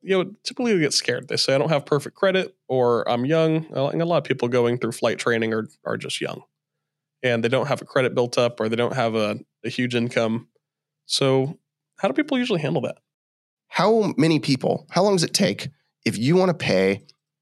typically get scared. They say, I don't have perfect credit, or I'm young. And a lot of people going through flight training are just young. And they don't have a credit built up, or they don't have a huge income. So how do people usually handle that? How long does it take if you want to pay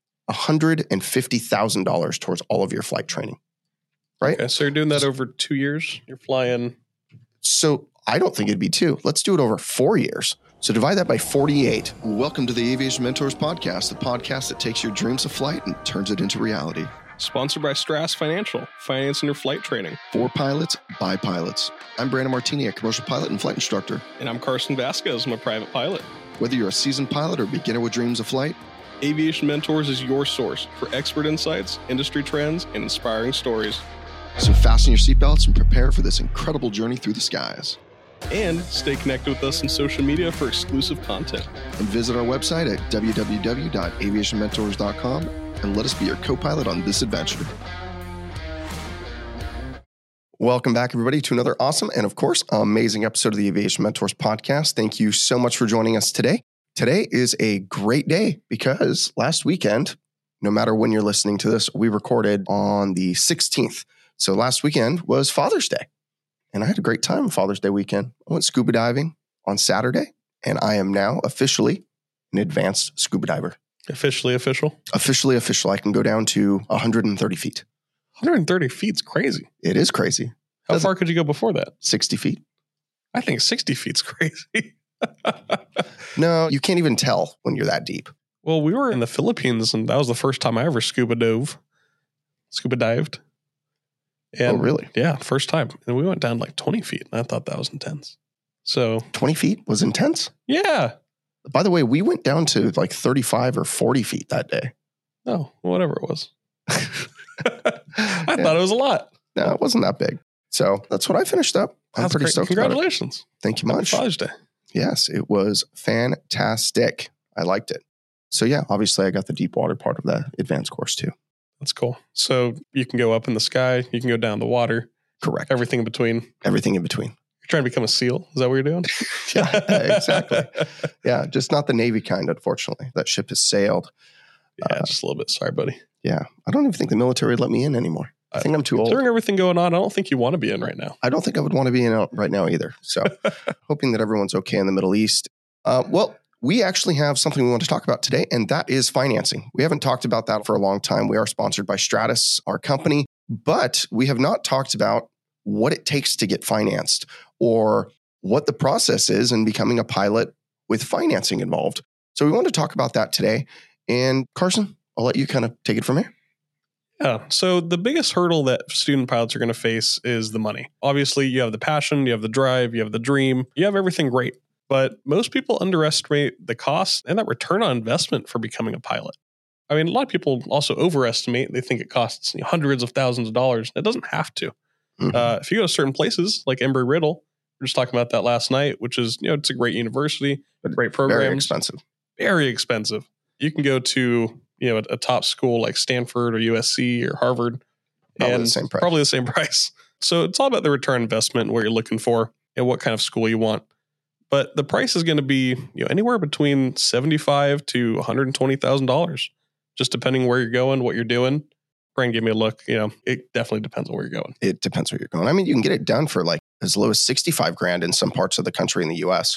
$150,000 towards all of your flight training? Right? Okay, so you're doing that over 2 years? You're flying. So I don't think it'd be 2. Let's do it over 4 years. So divide that by 48. Welcome to the Aviation Mentors Podcast, the podcast that takes your dreams of flight and turns it into reality. Sponsored by Strass Financial, financing your flight training. For pilots, by pilots. I'm Brandon Martini, a commercial pilot and flight instructor. And I'm Carson Vasquez, I'm a private pilot. Whether you're a seasoned pilot or beginner with dreams of flight, Aviation Mentors is your source for expert insights, industry trends, and inspiring stories. So fasten your seatbelts and prepare for this incredible journey through the skies. And stay connected with us on social media for exclusive content. And visit our website at www.aviationmentors.com and let us be your co-pilot on this adventure. Welcome back, everybody, to another awesome and, of course, amazing episode of the Aviation Mentors Podcast. Thank you so much for joining us today. Today is a great day because last weekend, no matter when you're listening to this, we recorded on the 16th. So last weekend was Father's Day. And I had a great time Father's Day weekend. I went scuba diving on Saturday, and I am now officially an advanced scuba diver. Officially official? Officially official. I can go down to 130 feet. 130 feet's crazy. It is crazy. How far could you go before that? 60 feet. I think 60 feet's crazy. No, you can't even tell when you're that deep. Well, we were in the Philippines, and that was the first time I ever scuba dived. And, oh, really? Yeah, first time. And we went down like 20 feet, and I thought that was intense. So 20 feet was intense? Yeah. By the way, we went down to like 35 or 40 feet that day. Oh, whatever it was. I thought it was a lot. No, it wasn't that big. So that's what I finished up. I'm pretty stoked. Congratulations. Thank you much. Happy Father's Day. Yes, it was fantastic. I liked it. So yeah, obviously I got the deep water part of the advanced course too. That's cool. So you can go up in the sky, you can go down the water. Correct. Everything in between. Everything in between. You're trying to become a SEAL? Is that what you're doing? Yeah, exactly. Yeah, just not the Navy kind, unfortunately. That ship has sailed. Yeah, just a little bit. Sorry, buddy. Yeah, I don't even think the military would let me in anymore. I think I'm too old. Considering everything going on, I don't think you want to be in right now. I don't think I would want to be in right now either. So hoping that everyone's okay in the Middle East. Well, we actually have something we want to talk about today, and that is financing. We haven't talked about that for a long time. We are sponsored by Stratus, our company, but we have not talked about what it takes to get financed or what the process is in becoming a pilot with financing involved. So we want to talk about that today. And Carson, I'll let you kind of take it from here. Yeah. So the biggest hurdle that student pilots are going to face is the money. Obviously, you have the passion, you have the drive, you have the dream, you have everything great. But most people underestimate the cost and that return on investment for becoming a pilot. I mean, a lot of people also overestimate. They think it costs hundreds of thousands of dollars. It doesn't have to. Mm-hmm. If you go to certain places like Embry-Riddle, we were just talking about that last night, which is, it's a great university, great programs. Very expensive. Very expensive. You can go to, a top school like Stanford or USC or Harvard. Probably and the same price. Probably the same price. So it's all about the return on investment, what you're looking for, and what kind of school you want. But the price is going to be anywhere between $75,000 to $120,000, just depending where you're going, what you're doing. Brian, give me a look. It definitely depends on where you're going. It depends where you're going. I mean, you can get it done for like as low as $65,000 in some parts of the country in the U.S.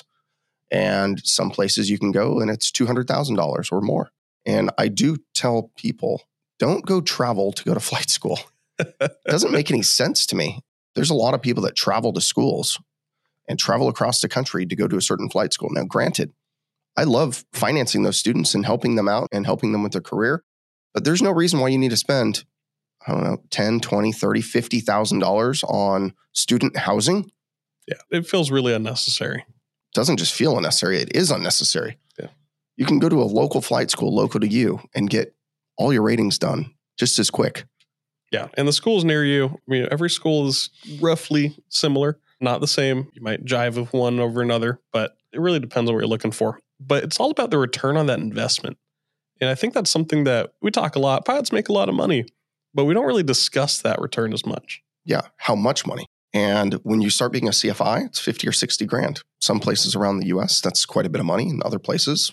And some places you can go and it's $200,000 or more. And I do tell people, don't go travel to go to flight school. It doesn't make any sense to me. There's a lot of people that travel to schools and travel across the country to go to a certain flight school. Now, granted, I love financing those students and helping them out and helping them with their career, but there's no reason why you need to spend, I don't know, $10, $20, $30, $50,000 on student housing. Yeah, it feels really unnecessary. It doesn't just feel unnecessary, it is unnecessary. Yeah. You can go to a local flight school local to you and get all your ratings done just as quick. Yeah, and the schools near you, I mean, every school is roughly similar. Not the same. You might jive with one over another, but it really depends on what you're looking for. But it's all about the return on that investment. And I think that's something that we talk a lot. Pilots make a lot of money, but we don't really discuss that return as much. Yeah. How much money? And when you start being a CFI, it's 50 or 60 grand. Some places around the US, that's quite a bit of money. In other places,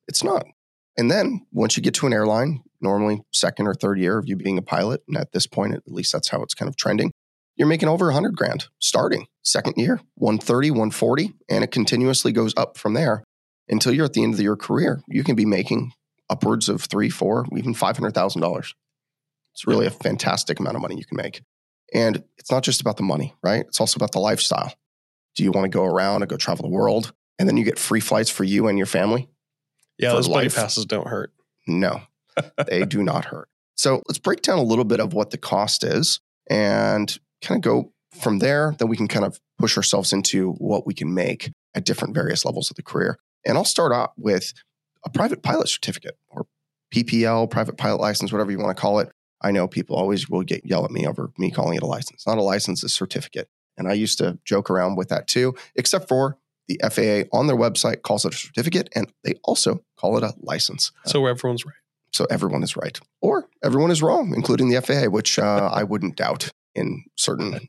It's not. And then once you get to an airline, normally second or third year of you being a pilot, and at this point, at least that's how it's kind of trending, you're making over 100 grand starting. Second year, 130, 140, and it continuously goes up from there until you're at the end of your career. You can be making upwards of $3, $4, even $500,000. It's really a fantastic amount of money you can make. And it's not just about the money, right? It's also about the lifestyle. Do you want to go around and go travel the world? And then you get free flights for you and your family? Yeah, those buddy passes don't hurt. No, they do not hurt. So let's break down a little bit of what the cost is and kind of go from there. Then we can kind of push ourselves into what we can make at different various levels of the career. And I'll start out with a private pilot certificate or PPL, private pilot license, whatever you want to call it. I know people always will yell at me over me calling it a license. It's not a license, it's a certificate. And I used to joke around with that too, except for the FAA on their website calls it a certificate, and they also call it a license. So everyone's right. So everyone is right. Or everyone is wrong, including the FAA, which I wouldn't doubt in certain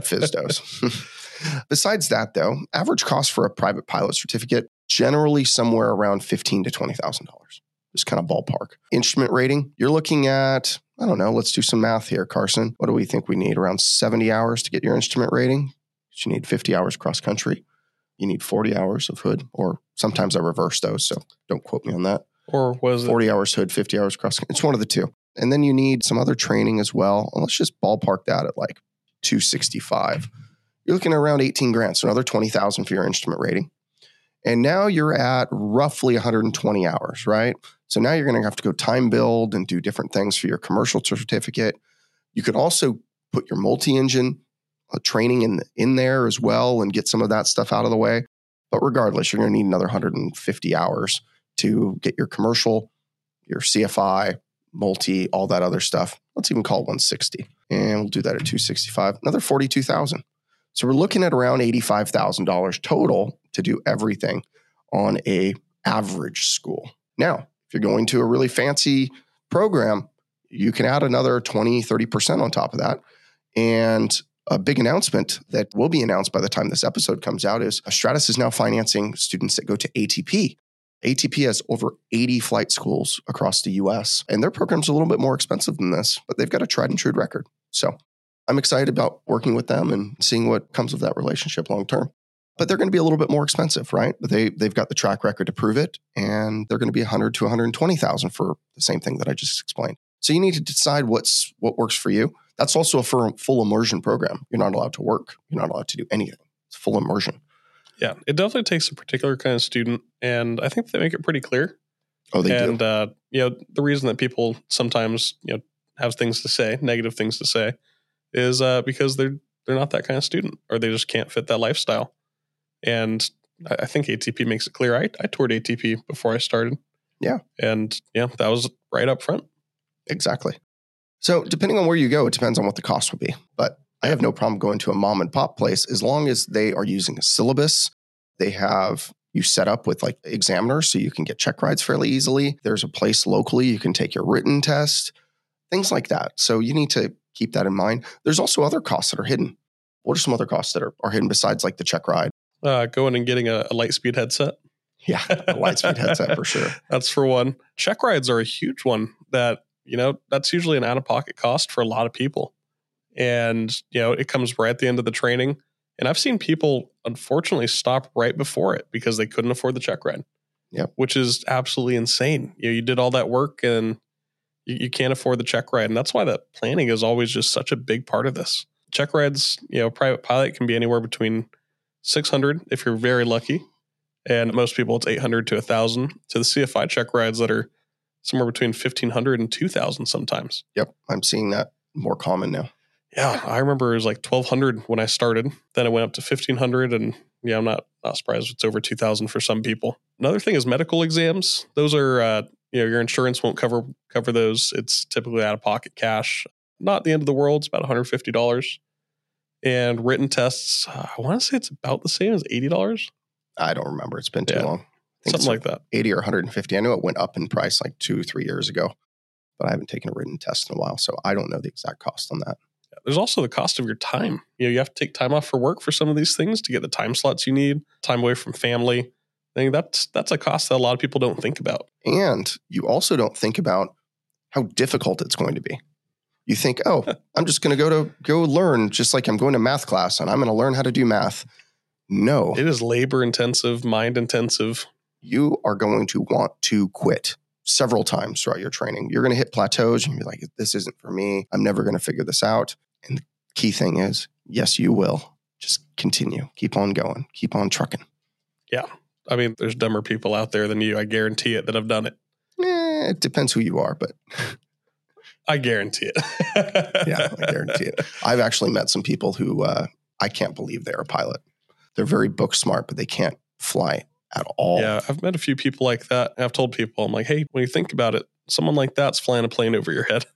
FSDOs. Besides that, though, average cost for a private pilot certificate, generally somewhere around $15,000 to $20,000. Just kind of ballpark. Instrument rating, you're looking at, I don't know, let's do some math here, Carson. What do we think we need? Around 70 hours to get your instrument rating? You need 50 hours cross country. You need 40 hours of hood, or sometimes I reverse those, so don't quote me on that. Or was it 40 hours hood, 50 hours cross country? It's one of the two. And then you need some other training as well. And let's just ballpark that at like 265. You're looking at around 18 grand, so another 20,000 for your instrument rating. And now you're at roughly 120 hours, right? So now you're going to have to go time build and do different things for your commercial certificate. You could also put your multi-engine training in there as well and get some of that stuff out of the way. But regardless, you're going to need another 150 hours to get your commercial, your CFI, multi, all that other stuff. Let's even call it 160. And we'll do that at 265, another 42,000. So we're looking at around $85,000 total to do everything on a average school. Now, if you're going to a really fancy program, you can add another 20, 30% on top of that. And a big announcement that will be announced by the time this episode comes out is Stratus is now financing students that go to ATP. ATP has over 80 flight schools across the US, and their program's a little bit more expensive than this, but they've got a tried and true record. So I'm excited about working with them and seeing what comes of that relationship long term. But they're going to be a little bit more expensive, right? But they've got the track record to prove it, and they're going to be $100,000 to $120,000 for the same thing that I just explained. So you need to decide what works for you. That's also a full immersion program. You're not allowed to work. You're not allowed to do anything. It's full immersion. Yeah, it definitely takes a particular kind of student, and I think they make it pretty clear. Oh, they do. And the reason that people sometimes have things to say, negative things to say, is because they're not that kind of student, or they just can't fit that lifestyle. And I think ATP makes it clear. I toured ATP before I started. Yeah, and that was right up front. Exactly. So depending on where you go, it depends on what the cost will be. But I have no problem going to a mom and pop place as long as they are using a syllabus. They have you set up with like examiners so you can get check rides fairly easily. There's a place locally you can take your written test, things like that. So you need to keep that in mind. There's also other costs that are hidden. What are some other costs that are hidden besides like the check ride? Going and getting a Lightspeed headset. Yeah, a Lightspeed headset for sure. That's for one. Check rides are a huge one that, that's usually an out-of-pocket cost for a lot of people. And, it comes right at the end of the training. And I've seen people, unfortunately, stop right before it because they couldn't afford the check ride. Yep. Which is absolutely insane. You did all that work and you can't afford the check ride. And that's why the planning is always just such a big part of this. Check rides, private pilot can be anywhere between $600 if you're very lucky. And most people, it's $800 to $1,000 to the CFI check rides that are somewhere between $1,500 and $2,000 sometimes. Yep. I'm seeing that more common now. Yeah. I remember it was like $1,200 when I started. Then it went up to $1,500. And I'm not surprised it's over $2,000 for some people. Another thing is medical exams. Those are, your insurance won't cover those. It's typically out of pocket cash. Not the end of the world. It's about $150. And written tests, I want to say it's about the same as $80. I don't remember. It's been too long. Something like that. 80 or 150. I know it went up in price like 2-3 years ago, but I haven't taken a written test in a while, so I don't know the exact cost on that. Yeah, there's also the cost of your time. You have to take time off for work for some of these things to get the time slots you need, time away from family. I think that's a cost that a lot of people don't think about. And you also don't think about how difficult it's going to be. You think, oh, I'm just going to go learn, just like I'm going to math class and I'm going to learn how to do math. No. It is labor intensive, mind intensive. You are going to want to quit several times throughout your training. You're going to hit plateaus and you're like, this isn't for me. I'm never going to figure this out. And the key thing is, yes, you will. Just continue. Keep on going. Keep on trucking. Yeah. I mean, there's dumber people out there than you. I guarantee it that have done it. It depends who you are, but I guarantee it. yeah, I guarantee it. I've actually met some people who I can't believe they're a pilot. They're very book smart, but they can't fly at all. Yeah, I've met a few people like that. I've told people, I'm like, hey, when you think about it, someone like that's flying a plane over your head.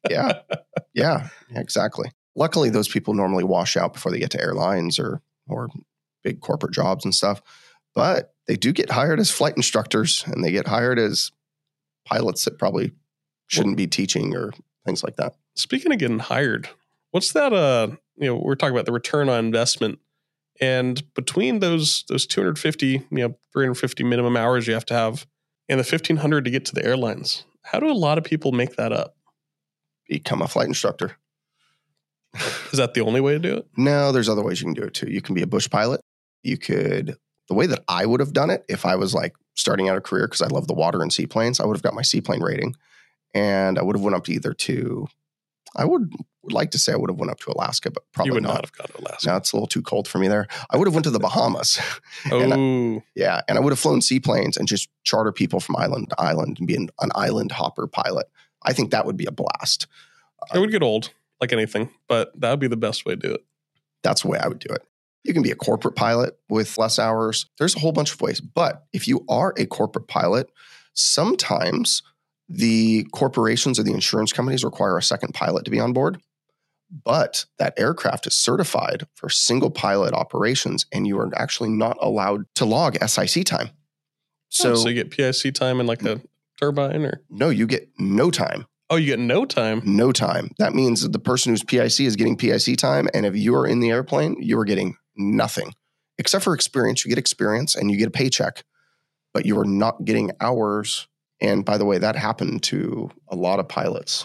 Yeah, exactly. Luckily, those people normally wash out before they get to airlines or big corporate jobs and stuff. But they do get hired as flight instructors and they get hired as pilots that probably shouldn't be teaching or things like that. Speaking of getting hired, what's that? We're talking about the return on investment. And between those 250, 350 minimum hours you have to have and the 1,500 to get to the airlines, how do a lot of people make that up? Become a flight instructor. Is that the only way to do it? No, there's other ways you can do it too. You can be a bush pilot. The way that I would have done it, if I was like starting out a career, because I love the water and seaplanes, I would have got my seaplane rating and I would have went up I would like to say I would have went up to Alaska, but probably you would not have gone to Alaska. No, it's a little too cold for me there. I would have went to the Bahamas. And I would have flown seaplanes and just charter people from island to island and be an island hopper pilot. I think that would be a blast. It would get old, like anything, but that would be the best way to do it. That's the way I would do it. You can be a corporate pilot with less hours. There's a whole bunch of ways. But if you are a corporate pilot, sometimes the corporations or the insurance companies require a second pilot to be on board. But that aircraft is certified for single pilot operations, and you are actually not allowed to log SIC time. So you get PIC time in like a turbine or? No, you get no time. Oh, you get no time? No time. That means that the person who's PIC is getting PIC time. And if you are in the airplane, you are getting nothing. Except for experience. You get experience and you get a paycheck. But you are not getting hours. And by the way, that happened to a lot of pilots.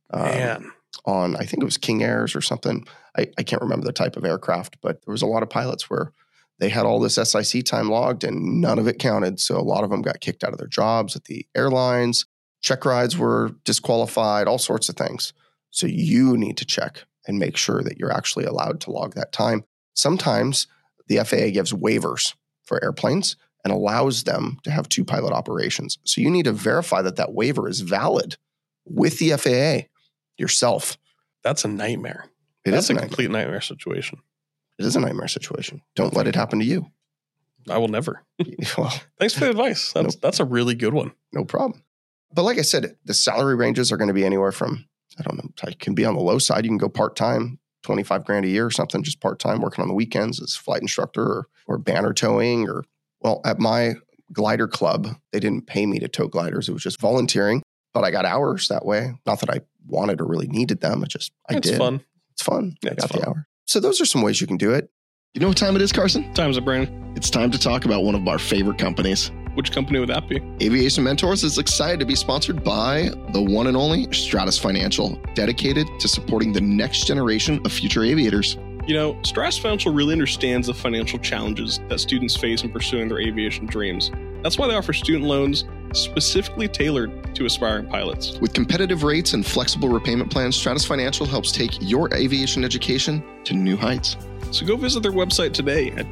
Man. On, I think it was King Airs or something. I can't remember the type of aircraft. But there was a lot of pilots where they had all this SIC time logged and none of it counted. So a lot of them got kicked out of their jobs at the airlines. Check rides were disqualified, all sorts of things. So you need to check and make sure that you're actually allowed to log that time. Sometimes the FAA gives waivers for airplanes and allows them to have two pilot operations. So you need to verify that that waiver is valid with the FAA yourself. That's a nightmare. That's a complete nightmare situation. It is a nightmare situation. Don't let it happen to you. I will never. Well, thanks for the advice. That's a really good one. No problem. But like I said, the salary ranges are going to be anywhere from, I don't know, it can be on the low side. You can go part-time, $25,000 a year or something, just part-time working on the weekends as a flight instructor or banner towing at my glider club, they didn't pay me to tow gliders. It was just volunteering, but I got hours that way. Not that I wanted or really needed them. I did. It's fun. It's fun. Yeah, I got the hour. So those are some ways you can do it. You know what time it is, Carson? Time's up, Brandon. It's time to talk about one of our favorite companies. Which company would that be? Aviation Mentors is excited to be sponsored by the one and only Stratus Financial, dedicated to supporting the next generation of future aviators. You know, Stratus Financial really understands the financial challenges that students face in pursuing their aviation dreams. That's why they offer student loans specifically tailored to aspiring pilots. With competitive rates and flexible repayment plans, Stratus Financial helps take your aviation education to new heights. So go visit their website today at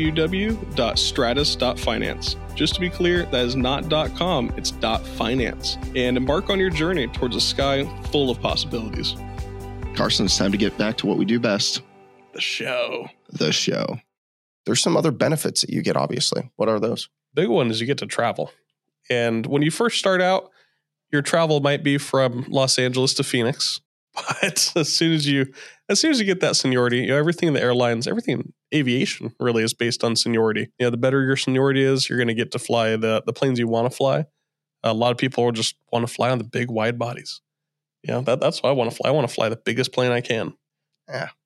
www.stratus.finance. Just to be clear, that is not .com, it's .finance. And embark on your journey towards a sky full of possibilities. Carson, it's time to get back to what we do best. The show. There's some other benefits that you get, obviously. What are those? Big one is you get to travel. And when you first start out, your travel might be from Los Angeles to Phoenix. But as soon as you get that seniority, everything in the airlines, everything in aviation really is based on seniority. The better your seniority is, you're going to get to fly the planes you want to fly. A lot of people will just want to fly on the big wide bodies. That's what I want to fly. I want to fly the biggest plane I can. Yeah,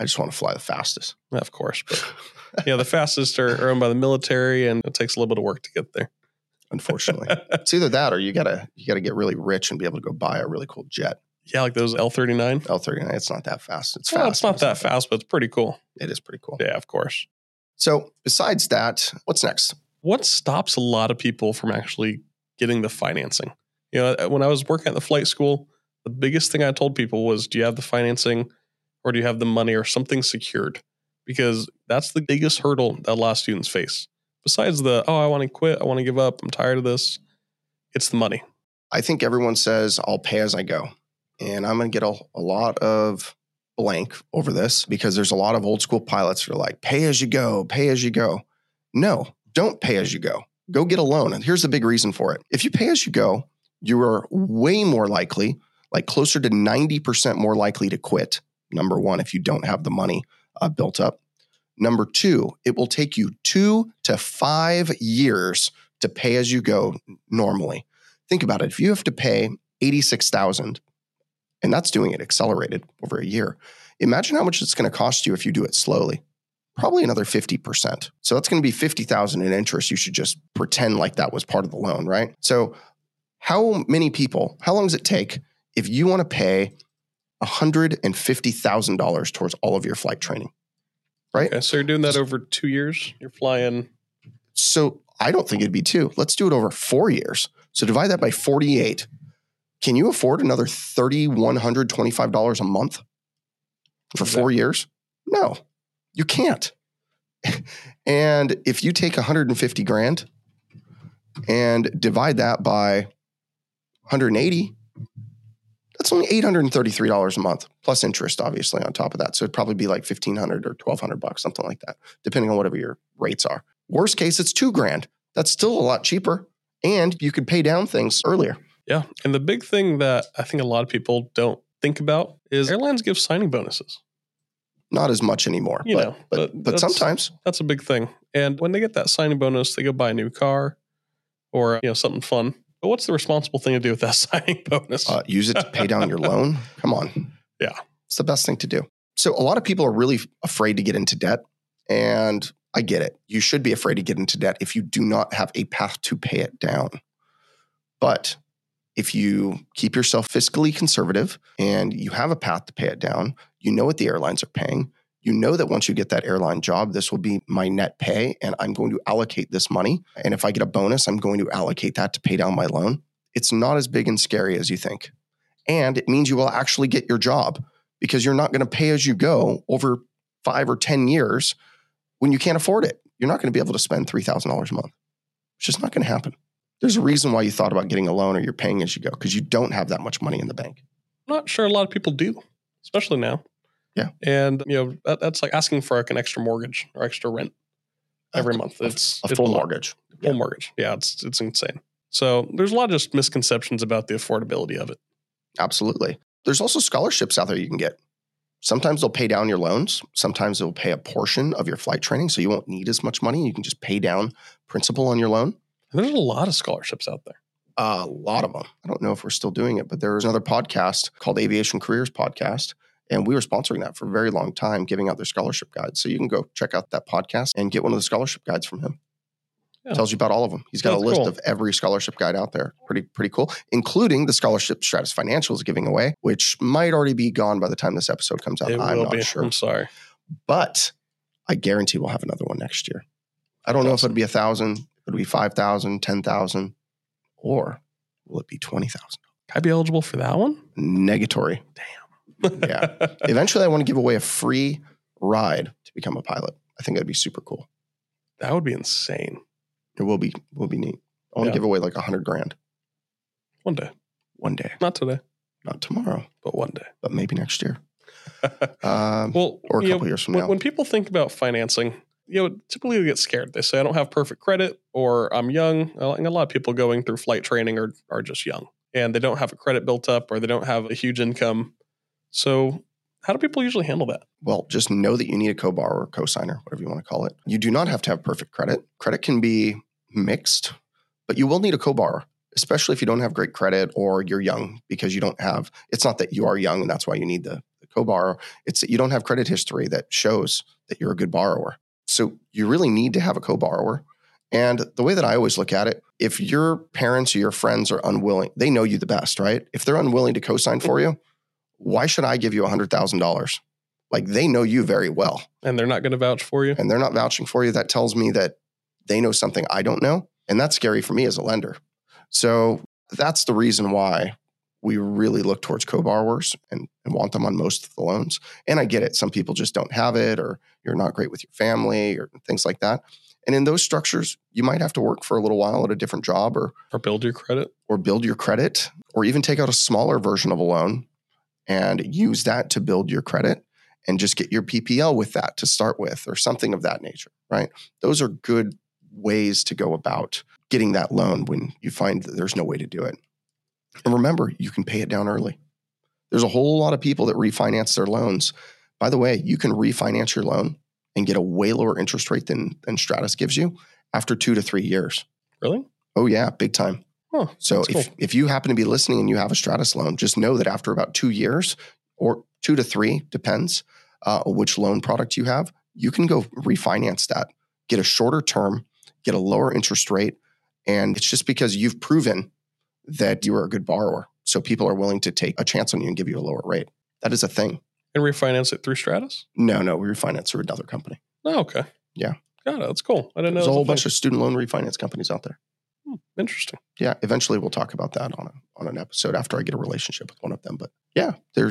I just want to fly the fastest. Of course. But the fastest are owned by the military, and it takes a little bit of work to get there. Unfortunately, it's either that or you gotta get really rich and be able to go buy a really cool jet. Yeah, like those L-39. L-39, it's not that fast. It's Well, fast. it's not that fast, but it's pretty cool. It is pretty cool. Yeah, of course. So besides that, what's next? What stops a lot of people from actually getting the financing? When I was working at the flight school, the biggest thing I told people was, do you have the financing or do you have the money or something secured? Because that's the biggest hurdle that a lot of students face. Besides I want to quit, I want to give up, I'm tired of this. It's the money. I think everyone says, I'll pay as I go. And I'm going to get a lot of blank over this because there's a lot of old school pilots that are like, pay as you go, pay as you go. No, don't pay as you go. Go get a loan. And here's the big reason for it. If you pay as you go, you are way more likely, like closer to 90% more likely to quit. Number one, if you don't have the money built up. Number two, it will take you 2 to 5 years to pay as you go normally. Think about it. If you have to pay $86,000, and that's doing it accelerated over a year, imagine how much it's going to cost you if you do it slowly. Probably another 50%. So that's going to be $50,000 in interest. You should just pretend like that was part of the loan, right? So how long does it take if you want to pay $150,000 towards all of your flight training? Right? Okay, so you're doing that over 2 years? You're flying. So I don't think it'd be 2. Let's do it over 4 years. So divide that by 48. Can you afford another $3,125 a month for 4 years? No, you can't. And if you take $150,000 and divide that by 180, that's only $833 a month, plus interest, obviously, on top of that. So it'd probably be like $1,500 or $1,200, something like that, depending on whatever your rates are. Worst case, it's $2,000. That's still a lot cheaper. And you could pay down things earlier. Yeah. And the big thing that I think a lot of people don't think about is airlines give signing bonuses. Not as much anymore, but sometimes. That's a big thing. And when they get that signing bonus, they go buy a new car or something fun. But what's the responsible thing to do with that signing bonus? Use it to pay down your loan. Come on. Yeah. It's the best thing to do. So a lot of people are really afraid to get into debt. And I get it. You should be afraid to get into debt if you do not have a path to pay it down. But if you keep yourself fiscally conservative and you have a path to pay it down, you know what the airlines are paying. You know that once you get that airline job, this will be my net pay and I'm going to allocate this money. And if I get a bonus, I'm going to allocate that to pay down my loan. It's not as big and scary as you think. And it means you will actually get your job because you're not going to pay as you go over 5 or 10 years when you can't afford it. You're not going to be able to spend $3,000 a month. It's just not going to happen. There's a reason why you thought about getting a loan or you're paying as you go because you don't have that much money in the bank. I'm not sure a lot of people do, especially now. Yeah. And, that's like asking for like an extra mortgage or extra rent every month. It's a full mortgage. Full mortgage. Yeah, it's insane. So there's a lot of just misconceptions about the affordability of it. Absolutely. There's also scholarships out there you can get. Sometimes they'll pay down your loans. Sometimes they'll pay a portion of your flight training. So you won't need as much money. You can just pay down principal on your loan. And there's a lot of scholarships out there. A lot of them. I don't know if we're still doing it, but there was another podcast called Aviation Careers Podcast. And we were sponsoring that for a very long time, giving out their scholarship guides. So you can go check out that podcast and get one of the scholarship guides from him. Yeah. Tells you about all of them. He's got a list of every scholarship guide out there. Pretty cool, including the scholarship Stratus Financial is giving away, which might already be gone by the time this episode comes out. I'm not sure. I'm sorry. But I guarantee we'll have another one next year. I don't know if it'll be 1,000, it'll be 5,000, 10,000, or will it be 20,000? Can I be eligible for that one? Negatory. Damn. Yeah. Eventually, I want to give away a free ride to become a pilot. I think that'd be super cool. That would be insane. It will be neat. I want to give away like $100,000. One day. One day. Not today. Not tomorrow. But one day. But maybe next year. Or a couple years from now. When people think about financing, typically they get scared. They say, I don't have perfect credit or I'm young. And a lot of people going through flight training are just young and they don't have a credit built up or they don't have a huge income. So how do people usually handle that? Well, just know that you need a co-borrower or co-signer, whatever you want to call it. You do not have to have perfect credit. Credit can be mixed, but you will need a co-borrower, especially if you don't have great credit or you're young because you don't have, it's not that you are young and that's why you need the co-borrower. It's that you don't have credit history that shows that you're a good borrower. So you really need to have a co-borrower. And the way that I always look at it, if your parents or your friends are unwilling, they know you the best, right? If they're unwilling to co-sign for you, why should I give you $100,000? Like, they know you very well. And they're not going to vouch for you. And they're not vouching for you. That tells me that they know something I don't know. And that's scary for me as a lender. So that's the reason why we really look towards co-borrowers and want them on most of the loans. And I get it. Some people just don't have it, or you're not great with your family or things like that. And in those structures, you might have to work for a little while at a different job or build your credit. Or even take out a smaller version of a loan and use that to build your credit and just get your PPL with that to start with, or something of that nature, right? Those are good ways to go about getting that loan when you find that there's no way to do it. And remember, you can pay it down early. There's a whole lot of people that refinance their loans. By the way, you can refinance your loan and get a way lower interest rate than Stratus gives you after 2 to 3 years. Really? Oh yeah, big time. Oh, so if you happen to be listening and you have a Stratus loan, just know that after about 2 years, or 2 to 3, depends which loan product you have, you can go refinance that, get a shorter term, get a lower interest rate. And it's just because you've proven that you are a good borrower. So people are willing to take a chance on you and give you a lower rate. That is a thing. And refinance it through Stratus? No, we refinance through another company. Oh, okay. Yeah. Got it. That's cool. I didn't know. There's a whole bunch of student loan refinance companies out there. Interesting. Yeah. Eventually we'll talk about that on an episode after I get a relationship with one of them. But yeah,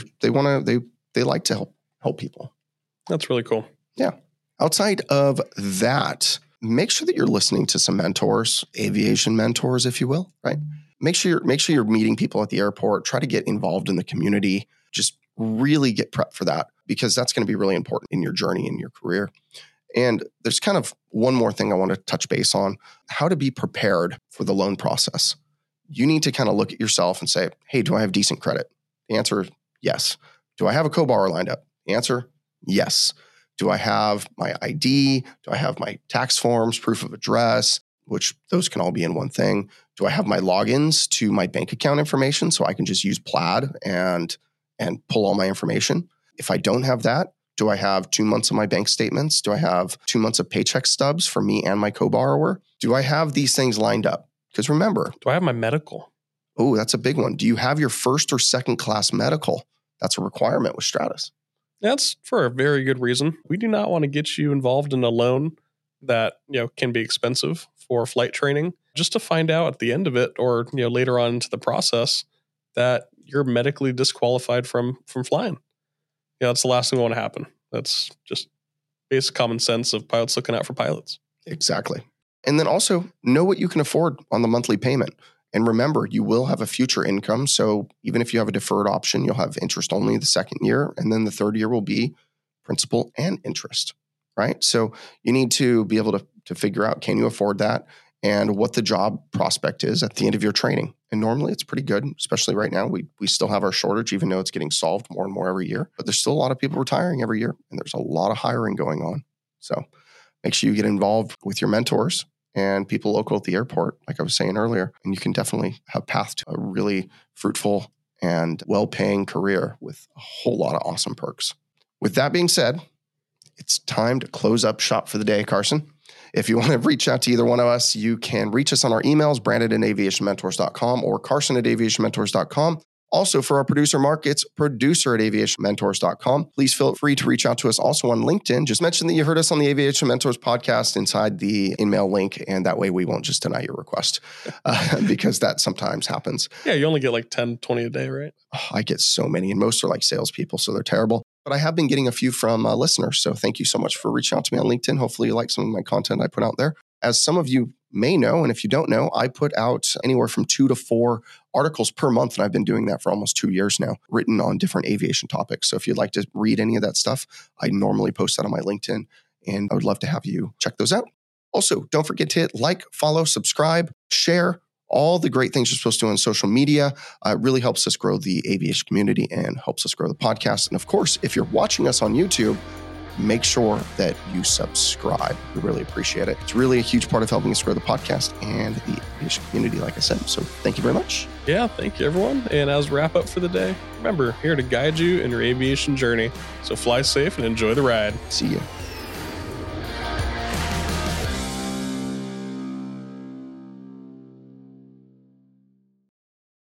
they like to help people. That's really cool. Yeah. Outside of that, make sure that you're listening to some mentors, aviation mentors, if you will, right? Make sure you're meeting people at the airport. Try to get involved in the community. Just really get prepped for that, because that's going to be really important in your journey, in your career. And there's kind of one more thing I want to touch base on: how to be prepared for the loan process. You need to kind of look at yourself and say, hey, do I have decent credit? The answer, yes. Do I have a co-borrower lined up? The answer, yes. Do I have my ID? Do I have my tax forms, proof of address, which those can all be in one thing? Do I have my logins to my bank account information so I can just use Plaid and pull all my information? If I don't have that, do I have 2 months of my bank statements? Do I have 2 months of paycheck stubs for me and my co-borrower? Do I have these things lined up? Because remember, do I have my medical? Oh, that's a big one. Do you have your first or second class medical? That's a requirement with Stratus. That's for a very good reason. We do not want to get you involved in a loan that, can be expensive for flight training, just to find out at the end of it, or, later on into the process, that you're medically disqualified from flying. That's the last thing we want to happen. That's just basic common sense of pilots looking out for pilots. Exactly. And then also know what you can afford on the monthly payment. And remember, you will have a future income. So even if you have a deferred option, you'll have interest only the second year. And then the third year will be principal and interest, right? So you need to be able to figure out, can you afford that? And what the job prospect is at the end of your training. And normally it's pretty good, especially right now. We still have our shortage, even though it's getting solved more and more every year. But there's still a lot of people retiring every year, and there's a lot of hiring going on. So make sure you get involved with your mentors and people local at the airport, like I was saying earlier. And you can definitely have a path to a really fruitful and well-paying career with a whole lot of awesome perks. With that being said, it's time to close up shop for the day, Carson. If you want to reach out to either one of us, you can reach us on our emails, brandon@aviationmentors.com or carson@aviationmentors.com. Also, for our producer, Mark, it's producer@aviationmentors.com. Please feel free to reach out to us also on LinkedIn. Just mention that you heard us on the Aviation Mentors podcast inside the email link, and that way we won't just deny your request because that sometimes happens. Yeah, you only get like 10, 20 a day, right? Oh, I get so many, and most are like salespeople, so they're terrible. But I have been getting a few from listeners, so thank you so much for reaching out to me on LinkedIn. Hopefully you like some of my content I put out there. As some of you may know, and if you don't know, I put out anywhere from 2 to 4 articles per month, and I've been doing that for almost 2 years now, written on different aviation topics. So if you'd like to read any of that stuff, I normally post that on my LinkedIn, and I would love to have you check those out. Also, don't forget to hit like, follow, subscribe, share, all the great things you're supposed to do on social media. It really helps us grow the aviation community and helps us grow the podcast. And of course, if you're watching us on YouTube, make sure that you subscribe. We really appreciate it. It's really a huge part of helping us grow the podcast and the aviation community, like I said. So thank you very much. Yeah, thank you, everyone. And as we wrap up for the day, remember, here to guide you in your aviation journey. So fly safe and enjoy the ride. See you.